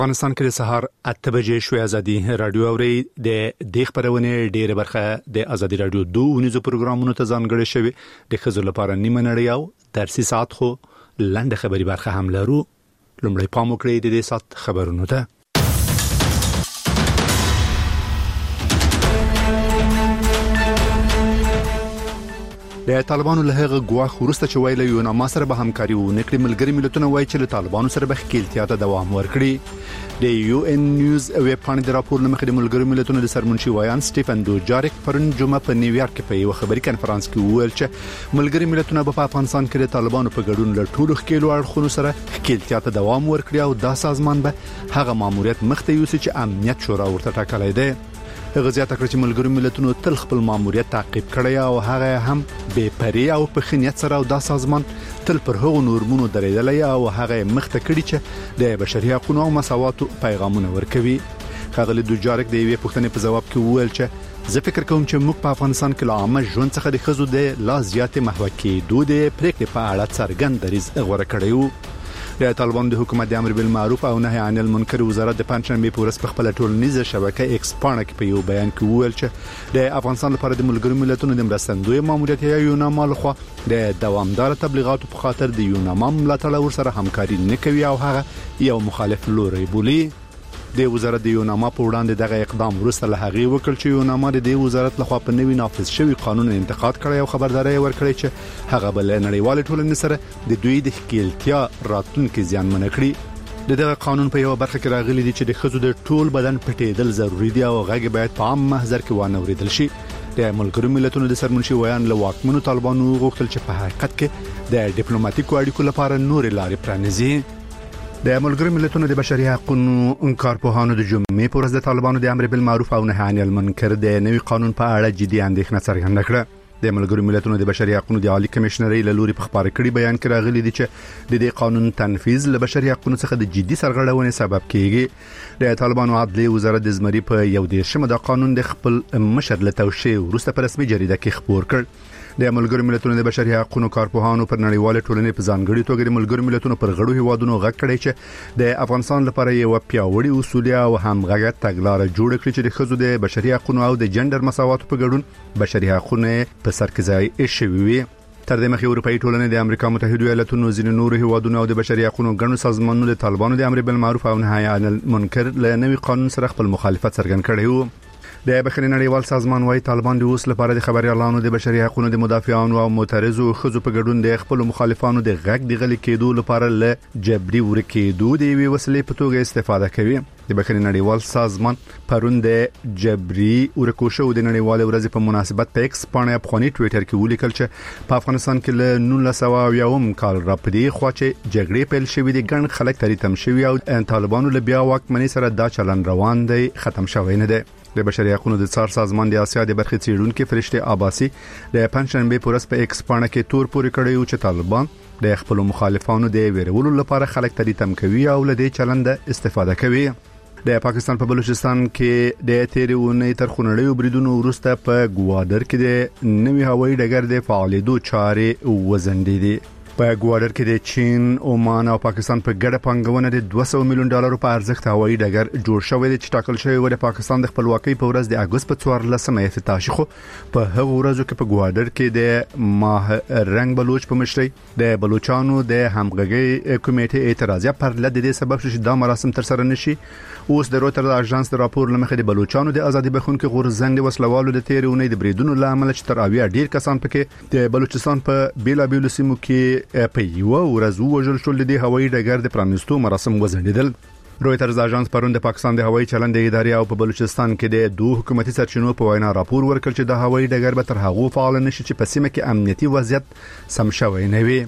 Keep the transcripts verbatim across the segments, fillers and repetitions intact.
افغانستان کې د سهار اته بجې شوې ازادي رادیو اوري د دې خبرونه ډېر برخه د ازادي رادیو دوه ونیزو پروګرامونو ته ځانګړې شوی د خزو لپاره نیمه نړۍ او درسي ساعت خو لاندې خبري برخه هم لرو. لومړی پام وکړئ د دې ساعت خبرونو ته. د طالبانو له هغه غواخ ورسته چې ویل یو نه ما سره به همکاري ونکړي. ملګری ملتونه وایي چې له طالبانو سره به خپلتیا ته دوام ورکړي. د یو ان نیوز ویب پاڼې د راپور لمخې د ملګری ملتونو د سرمنشي وایان سټيفن دوجاریک پرون جمعه په نیویارک کې په یو خبري کانفرنس کې وویل چې ملګری ملتونه په افغانستان کې د طالبانو په ګډون له ټولو خکېلو اړخونو سره خپلتیا ته دوام ورکړي او دا سازمان به هغه ماموریت مخته یوسي چې امنیت شورا ورته ټاکلی دی. هغه زیاته کړ چې ملګری ملتونو تل خپل ماموریت تعقیب کړی او هغه هم بې پرې او په خنیت سره او دا سازمان تل پر هغو نورمونو درېدلی او هغه مخته کړی چې د بشري حقوقو او مساواتو پیغامونه ورکوي. خغلی دوجاریک د یوې پوښتنې په جواب کې وویل چې زه فکر کوم چې موږ په افغانستان کې له عامه ژوند څخه د ښځو د لا زیاتې محوه کېدو د پریکړې په اړه څرګند دریځ غوره کړی وو. د طالبانو د حکومت د امر بالمعروف او نهي عن المنکر وزارت د پنځشنبه په ورځ په خپل ټولنیزه شبکه ایکس پاڼه کې په یو بیان کې وویل چې د افغانستان لپاره د ملګرو ملتونو د مرستندوی ماموریت یا یوناما لخوا د دوامدار تبلیغاتو په خاطر د یوناما ملاتړ ورسره همکاري نه کوي او هغه یو مخالف لوري بولي. د وزارت د یوناما په وړاندې دغه اقدام وروسته له هغه وکړ چې یوناما د دې وزارت لخوا په نوي نافذ شوی قانون انتقاد کړی او خبرداري ورکړی چې هغه بل نړیوال ټولنې سره د دوی د خپلتیا راتلونکو زیانمن کړي. دغه قانون په یو برخه کې راغلی دی چې د خزو د ټول بدن پټېدل ضروری دی او هغه باید په عام محضر کې وانه ورېدل شي. د ملګرو ملتونو د سرمنشي وایان له واکمنو طالبانو غوښتل چې په حقیقت کې د ډیپلوماټیکو اړیکو لپاره نور لارې پرانیزي. د ملګرو ملتونو د بشري حقوقو کارپوهانو د جمعې په ورځ د طالبانو د امر بالمعروف او نهي عن المنکر د نوي قانون په اړه جدي اندېښنه څرګنده کړه. د ملګرو ملتونو د بشري حقوقو د عالی کمشنرۍ له لوري په خبري کړي بیان کې راغلي دي چې د دې قانون تنفيذ له بشري حقوقو څخه د جدي سرغړونې سبب کیږي. د طالبانو عدلي وزارت د زمري په یو دیرشمه د قانون د خپل مشر له توشیح وروسته په رسمي جریده کې خبر کړ. د ملګرو ملتونو د بشري حقوقو کارپوهانو پر نړیوال ټولنې په ځانګړي توګه د ملګرو ملتونو پر غړو هیوادونو غږ کړی چې د افغانستان لپاره یو پیاوړی اصولي او همغږه تګلارې جوړ کړي چې د خزو د بشري حقوقو او د جندر مساوات په ګډون بشري حقوقو په سر کې ځای شوي وي. تر دې مخکې اروپאי ټولنې د امریکا متحده ایالاتونو ځینې نور هیوادونو او د بشري حقوقو ګڼو سازمانونو د طالبانو د امر بالمعروف او نهي عن المنکر له نوي قانون سره خپل مخالفت څرګند کړی وو. د بخښنې نړیوال سازمان وايي طالبان د اوس لپاره د خبريالانو د بشري حقوقو د مدافعانو او معترضو خزو په ګډون د خپل مخالفانو د غږ د غلي کېدو لپاره له جبري ورکېدو د وی وسلې په توګه استفاده کوي. د بخښنې نړیوال سازمان پرون د جبري ورکوشو د نړیوال ورځ په مناسبت په ایکس باندې افغاني ټوئیټر کې ولیکل چې په افغانستان کې له نولس سوه یوم کال راپدې خو چې جګړې پیل شوې دي ګڼ خلک تریتم شوي او طالبانو له بیا واکمنۍ سره دا چلن روان دی ختم شوی نه دی. د بشري حقوقو د څار سازمان د اسیا د برخې څیړونکو فرشته عباسي د پنځشنبه په ورځ په ایکس باندې کې تور پورې کړی او چې طالبان د خپل مخالفانو د ویرولو لپاره خلک تریتم کوي او له دې چلند استفاده کوي. د پاکستان په بلوچستان کې د تیرونې تر خونړیو بریدونو وروسته په ګوادر کې د نوي هوایي ډګر د فعالیدو چارې وزندې دي. په ګوادر کې د چین، عمان او پاکستان په ګډه پنګونه د دوه سوه میلیون ډالر په ارزښت هوایي ډګر جوړ شوی دی چې ټاکل شوی و د پاکستان د خپلواکۍ په ورځ د اگست په څوارلسمه افتتاح شو. په هغه ورځو کې په ګوادر کې د ماه رنگ بلوچ په مشرۍ د بلوچانو د همغږي کمیټې اعتراضیه پر لد دې سبب شو چې دا مراسم تر سره نشي. اوس د روټر اژانس د راپور لمخې د بلوچانو د ازادي بخونکو غورځنګ د وسلوالو د تیرونې د بریدونو لامل چې تر اویا ډیر کسان پکې د بلوچستان په بیلا بیلو سیمو کې په یو ورځ وژل شول. د هوایي ډګر د پرانیستو مراسم وزندیدل. رويټرز اژانس پرون د پاکستان د هوایي چلند ادارې او په بلوچستان کې د دوه حکومتي سرچینو په وینا راپور ورکړ چې د هوایي ډګر به تر هغه فعال نشي چې په سیمه کې امنیتي وضعیت سم شوی نه وي.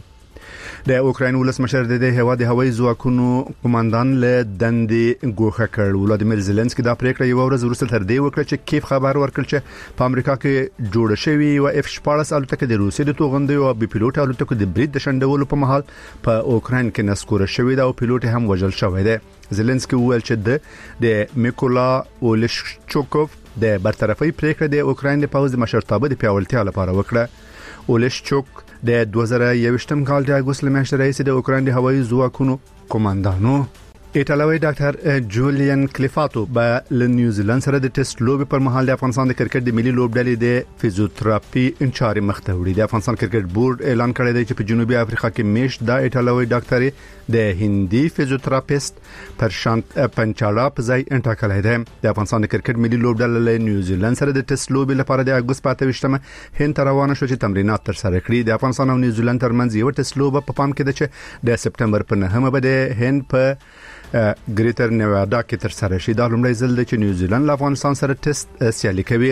د اوکراین ولسمشر د هوا د هوایي ځواکونو قوماندان له دندې ګوښه کړ. ولادیمیر زيلنسکي دا پریکړه یو ورځ وروسته تر دې وکړه چې کیف خبر ورکړ چې په امریکا کې جوړ شوی او اف شپاړس الوتکه د روسي د توغندې او بي پيلوټ الوتکو د برید د شندولو په محل په اوکراین کې نسکور شوی دا او پيلوټ هم وژل شوی دی. زيلنسکي وویل چې د میکولا اولشچوکوف د برطرفي پریکړه د اوکراین د پوځ د مشرتابه د پیاوړتیا لپاره وکړه. اولشچوک د دوه زره یوویشتم کال د اگست میاشتې رئیس د اوکراین د هوایي ځواکونو قوماندانو. ایټالوي ډاکټر جولین کلیفاتو به له نیوزیلند سره د ټیسټ لوبي پر مهال د افغانستان د کرکټ د ملي لوبډلې د فزیوتراپي انچاري مخته وړي. د افغانستان کرکټ بورډ اعلان کړی دی چې په جنوبي افریقا کې میش د ایټالوي ډاکټر د هندي فزیوتراپیست پرشانت پنچالا په ځای انټاکلای دی. د افغانستان د کرکټ ملي لوبډلې له نیوزیلند سره د ټیسټ لوبي لپاره د اگست په اته هند روانه شو چې تمرینات تر سره کړي. د افغانستان او نیوزیلند ترمنځ یو ټیسټ لوب په پام کې ده چې د سپتمبر په نهمه به د هند په ګریټر نیوادا کې تر سره شي. دا لومړی ځل دی چې نیوزیلند له افغانستان سره ټیسټ سیالي کوي.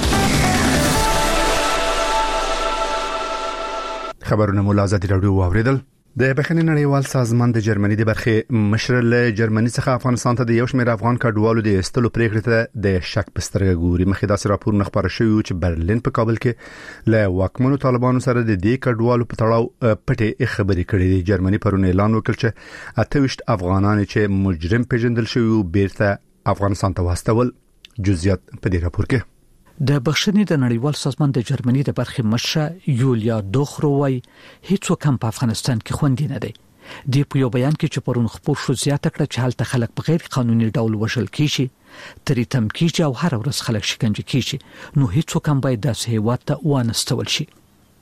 خبرونه مو له آزادي راډیو واوریدل. د بخښنې نړیوال سازمان د جرمني د برخې مشر له جرمني څخه افغانستان ته د یو شمېر افغان کډوالو د استلو پریکړې ته د شک پسترګه ګوري. مخې داسې راپور نخبره شوی چې برلین په کابل کې له واکمنو طالبانو سره د دې کډوالو په تړاو پټې خبرې کړې دي. جرمني پرون اعلان وکړ چې اته ویشت افغانان چې مجرم پیژندل شوی بیرته افغانستان ته واستول. جزئیات په دې راپور کې. د بخښنې د نړیوال سازمان د جرمني د برخې مشر یولیا دوخروي هیڅوک هم په افغانستان کې خوندي نه دی. د په یو بیان کې چې پرون خبر شو زیاته کړه چې هلته خلک په غیر قانوني ډول وژل کیږي، تریتم کیږي او هر ورځ خلک شکنجه کیږي، نو هیڅوک هم باید داسې هیواد ته وانستول شي.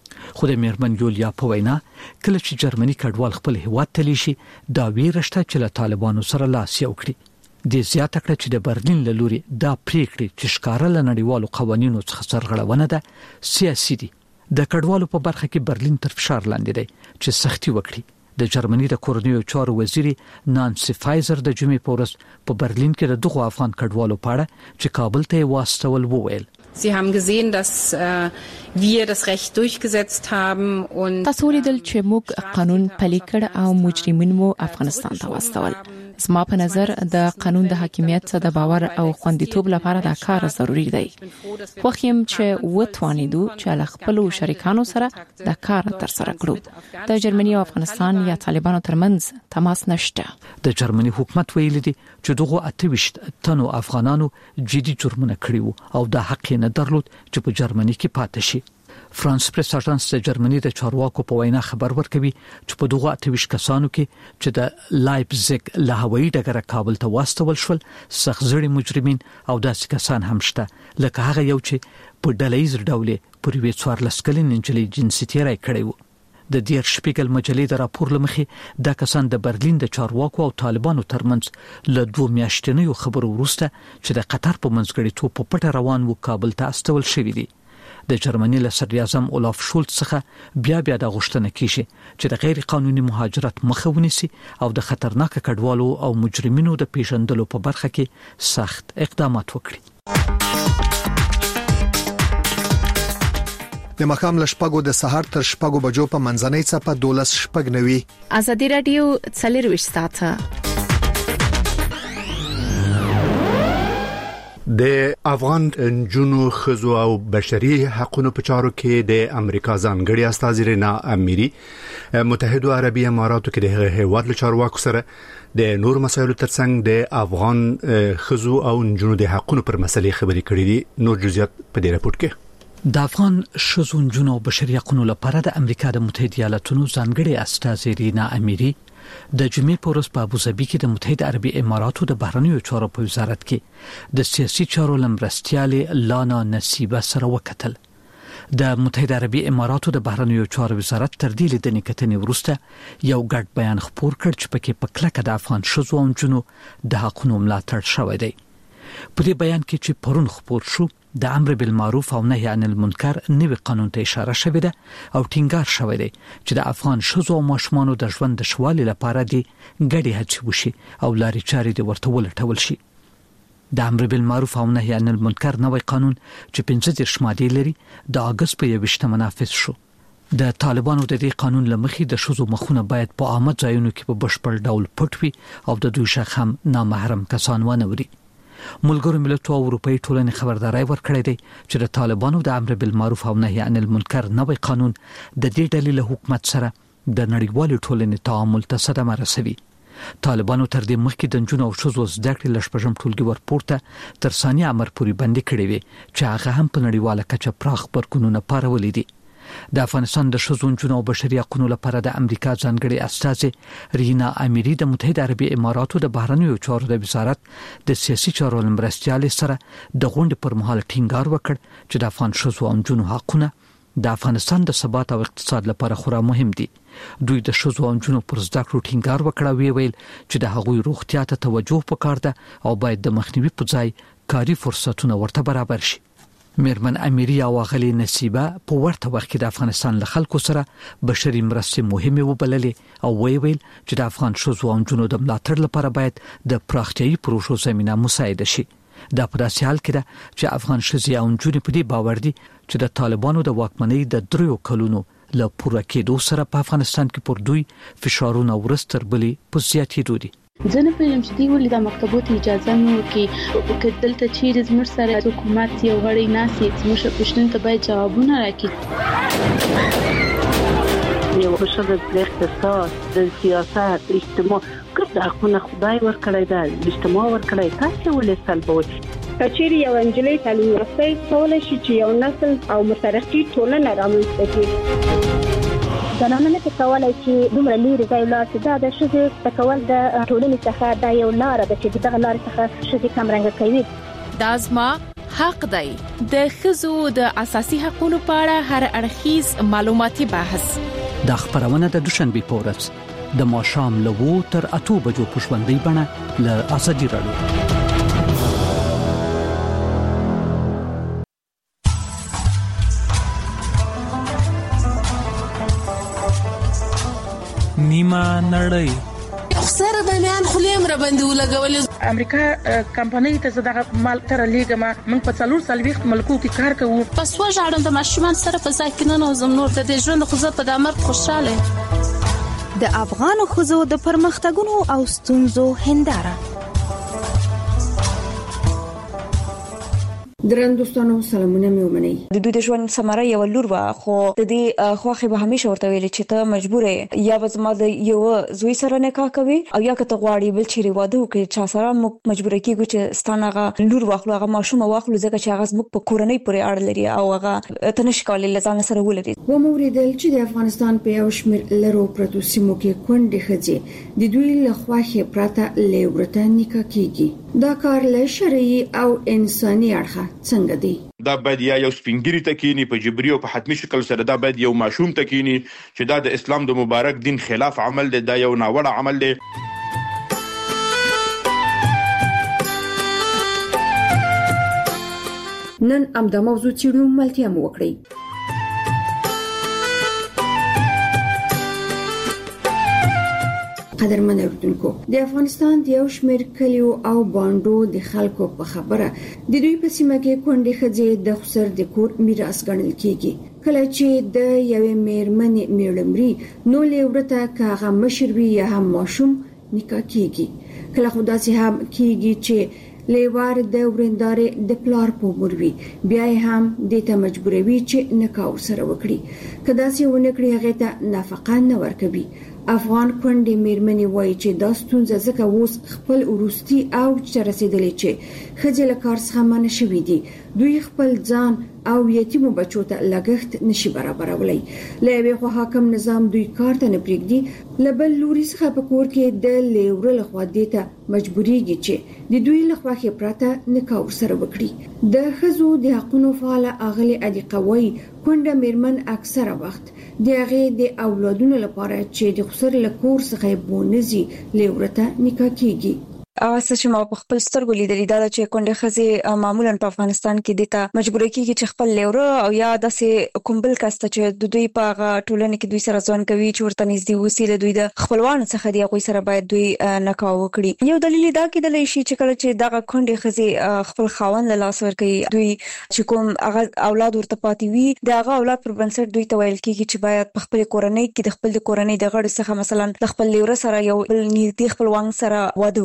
خو د میرمن یولیا په وینا کله چې جرمني کډوال خپل هیواد ته لیشي دا ویرشته چې له طالبانو سره لاس یو کړي. د زیاته کړه چې د برلین له لوري دا پریکړې چې ښکارا له نړیوالو قوانینو څخه سرغړونه ده سیاسي دي. د کډوالو په برخه کې برلین تر فشار لاندې دی چې سختي وکړي. د جرمني د کورنیو چارو وزیری نانسی فایزر د جمعې په ورځ په برلین کې د دغو افغان کډوالو په اړه چې کابل ته واستول وویل. Sie haben gesehen, dass äh, wir das Recht durchgesetzt haben und تاسو لیدل چې موږ قانون پلي کړ او مجرمین مو افغانستان ته واستول. زما په نظر د قانون د حاکمیت د باور او خوندیتوب لپاره دا کار ضروری دی. خو هم چې وټوانیدو چې له خپل شریکانو سره دا کار تر سره کړو. د جرمني او افغانستان یا طالبانو ترمنځ تماس نشته. د جرمني حکومت ویلي دي چې دغه اته ویشت تنو افغانانو جدي جرمونه کړیو او د حق نه درلود چې په جرمني کې پاتې شي. فرانس پریس اژانس د جرمني د چارواکو په وینا خبر ورکوي چې په دغه اته ویشت کسانو کې چې د لایپزیګ له هوایي ډګره کابل ته واستول شول سخزړي مجرمین او داسې کسان هم شته لکه هغه یو چې په ډلهیز ډول پر وی څوارلس کلن نجلۍ جنسي تیری کړی و. د دیر شپیګل مجلې د راپور لمخې دا کسان د برلین د چارواکو او طالبانو ترمنځ له دوه میاشتنیو خبرو وروسته چې د قطر په منځګړیتوب په پټه روان و کابل ته استول شوی دي. د جرمني له صدر اعظم اولاف شولټ څخه بیا بیا د غوښتنه کیږي چې د غیر قانوني مهاجرت مخه ونیسي او د خطرناک کډوالو او مجرمینو د پیژندلو په برخه کې سخت اقدامات وکړي. د مخام لشپګو د سحر تر شپګو بجو په منځنۍ څپه دولس شپګ نوي. آزادي رادیو څلور ساعته د افغان جنو خزو او بشري حقوقو په چارو کې د امریکا ځانګړي استاذ رینا اميري متحده عربي اماراتو کې د هیواد له چارواکو سره د نور مسایلو ترڅنګ د افغان خزو او جنو د حقوقو پر مسلې خبرې کړې دي. نور جزئیات په دې راپور کې. د افغان شذون جنو بشري حقوقو لپاره د امریکا د متحده ایالاتونو ځانګړي استاذ رینا اميري د جمعې په ورځ په ابوظبي کې د متحده عربي اماراتو د بهرنیو چارو په وزارت کې د سیاسي چارو لمرستياله لانا نصیبه سره وکتل. د متحده عربي اماراتو د بهرنیو چارو وزارت تر دې لیدنې کتنې وروسته یو ګډ بیان خپور کړ چې پکې په کلکه د افغان شذو او جنو د حقوقو ملاتړ شوی دی. په دې بیان کې چې پرون خپور شو د امر بالمعروف او نهي عن المنکر نوی قانون ته اشاره شوې ده او ټینګار شوی دی چې د افغان شذو او ماشومانو د ژوند د شوالي لپاره دی ګډي هڅې وشي او لارې چارې د ورته ولټول شي. د امر بالمعروف او نهي عن المنکر نوی قانون چې پنځه دېرش مادې لري د اگست په یوویشتمه منافذ شو. د طالبانو د دې قانون لمخې د شذو مخونه باید په عامه ځایونو کې په بشپړ ډول پټ وي او د دوی شخص هم نامحرم کسان ونه وري. ملګرو ملتونو او اروپאי ټولنې خبرداري ورکړې ده چې د طالبانو د امر بالمعروف او نهي عن المنکر نوی قانون د دې ډلې له حکومت سره د نړیوال ټولنې تعامل ته صدمه رسوي. طالبانو تر دې مخکې د جنونو او شذو زده کړې لشپږم ټولګي ورپورته تر ثاني امر پورې بندي کړې وي چې هغه هم په نړیواله کچه پراخ برګونونه پارولې دي. د افغانستان د شذون جنو بشري حقوقو لپاره د امریکا ځانګړي استازي رینا امیری د متحده عربي اماراتو د بهرنیو چارو د وزارت د سیاسي چارو مرستيال سره د غونډې پر مهال ټینګار وکړ چې د افغان شذون جنو حقونه د افغانستان د ثبات او اقتصاد لپاره خورا مهم دي. دوی د شذون جنو پر زده کړو ټینګار وکړ وی ویل چې د هغوی روغتیا ته توجه وکړ او باید د مخنیوي په ځای کاري فرصتونه ورته برابر شي. میرمن امیری او غلی نصیبه په ورته وخت کې د افغانستان له خلکو سره بشري مرستې مهمه وبللې او وی ویل چې د افغان شذون جنو د ملاتړ لپاره باید د پراختیايي پروژو زمينه مساعده شي. دا په داسې حال کې ده چې افغان شذي او جنونو په دې باور دي چې د طالبانو د واکمنۍ د دریو کلونو له پوره کېدو سره په افغانستان کې پر دوی فشارونه ورستر بلې په زیاتېدو دي. ځنه په لم چې دی ولې د مکتبونو اجازه نو کې کدلته چیرې زموږ سره حکومت یو غړي ناسي زموږ پښتون ته باید جوابونه راکړي. یو بشر د اقتصاد د سیاست اجتماع کړه خو خدای ورکړی دا اجتماع ورکړی تاسو ولې سلبوي کچېری یو انجلۍ تعلیم یافته کولای شي چې یو نسل او مترقي ټولنه رامنځته کړي. زنانه نه کولای چې دومره لري ځای لاړ شي. دا د ښځې تکول د ټولنې څخه دا یو لار ده چې دغه لار څخه ښځې کم رنګ کوي. دا زما حق دی. د ښځو د اساسي حقوقو په اړه هر اړخیز معلوماتي بحث د خبرونه د دوشنبه په ورځ د ماښام له وو تر اته بجو په ژوندۍ بڼه له ازادي راډیو. نیمه نړۍ سره د میان خلیم را باندې ولګول. امریکا کمپنۍ ته زداغه مال تر لیګما من په څلور سالويخت ملکو کې کار کوو. پس وژاړم د ماشومان سره په ځای کې نه نوزم نور د ژوند خو زه په دامر خوشاله. د افغان خزو د پرمختګونو او ستونزو هنداره. درندوستانو سلامونه مې ومنئ. د دوی د ژوند سمره یو لور وا خو د دې خوخه به همیشه ورته ویل چې ته مجبور یې یا به زما د یو زوی سره نکاح کوي او یا که ته غواړي بل چیرې واده وکړي چې سره موږ مجبور کیږو چې ستانغه لور واخلو هغه ماشوم واخلو ځکه چې هغه موږ په کورنۍ پورې اړه لري او هغه تنش کولای لزان سره ولري. و موریدل چې د افغانستان په یو شمېر لرو پروتو سیمو کې کونډې خځې د دوی له خوخه پراته لیورته نکاح کیږي. دا کار له شرعي او انساني اړخه څنګه دی؟ دا باید یا یو سپینګری تکینی په جبري او په حتمی شکل سره دا باید یو ماشوم تکینی چې دا د اسلام د مبارک دین خلاف عمل دی. دا یو ناوړه عمل دی. نن ام د موضوع چیرې ملتیا مو وکړي. قدرمن اوردونکو د افغانستان د یو شمېر کلیو او باندو د خلکو په خبره د دوی په سیمه کې کونډې خځې د خسر د کور میراث ګڼل کیږي. کله چې د یوې میرمنې میړمري نو لیورته کاغه مشروي یا هم ماشوم نکاح کیږي. کله خو داسې هم کیږي چې لیوار د ورندارې د پلار په مروي بیا هم د ته مجبوروي چې نکاح سره وکړي. کدا سي ونکړي هغه ته نفقه نه ورکوي. افغان کونډې میرمنې وایي چې دا ستونزه ځکه اوس خپل ورستي او چې رسیدلې چې خځې له کار څخه منع شوې دي. دوی خپل ځان او یتیمو بچو ته لګښت نشي برابرولای. له یوې خوا حاکم نظام دوی کار ته نه پرېږدي، له بل لوري څخه په کور کې د لیور له خوا دې ته مجبورېږي چې د دوی له خوا پرته نکاح سره وکړي. د ښځو د حقوقو فعال اغلي ادي قوي کونډه میرمن اکثره وخت د هغه د اولادونو لپاره چې د خسر له کور څخه بونزي لیورته نکاح کیږي. اوسه چې ما په خپل سترګو لیدلې دا چې کونډه خزي معمولا په افغانستان کې د ته مجبور کیږي چې خپل لیوره او یا داسې کومبل کاسته چې د دوی په ټولنه کې دوی سره ځوان کوي چې ورته نږدې وسیله دوی د خپلوان څخه دی غوي سره باید دوی نکاح وکړي. یو دلیل دا کېدلی شي چې کله چې دغه کونډه خزي خپل خاوند له لاس ورکوي دوی چې کوم هغه اولاد ورته پاتې وي دغه اولاد پر بنسټ دوی ته ویل کیږي چې باید په خپل کورنۍ کې د خپل کورنۍ د غړي څخه مثلا د خپل لیوره سره یو بل نږدې خپلوان سره واده وکړي.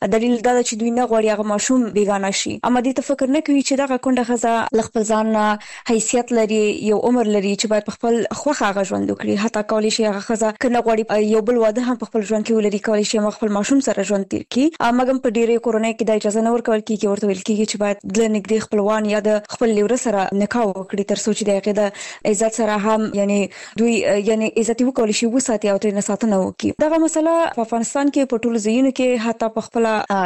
دلیل دا چې دوی نه غواړي هغه ماشوم بیگانه شي. اما دې ته فکر نه کوي چې دا کونډه ښځه خپل ځان حیثیت لري، یو عمر لري چې باید خپل خوخه هغه ژوند وکړي. حتی کولی شي هغه ښځه کنه غواړي یو بل واده هم خپل ژوند کې ولري، کولی شي خپل ماشوم سره ژوند تیر کړي. اما په ډیره کورونو کې د اجازه نه ورکول کیږي، ورته ویل کیږي چې باید د نږدې خپلوان یا د خپل لیور سره نکاح وکړي تر څو چې دغه د عزت سره هم یعنی دوی یعنی عزت وکړي شي وساتي او ترې نه ساتنه وکړي. دا مسله په افغانستان کې په ټولو ځایونو کې حتی په خپل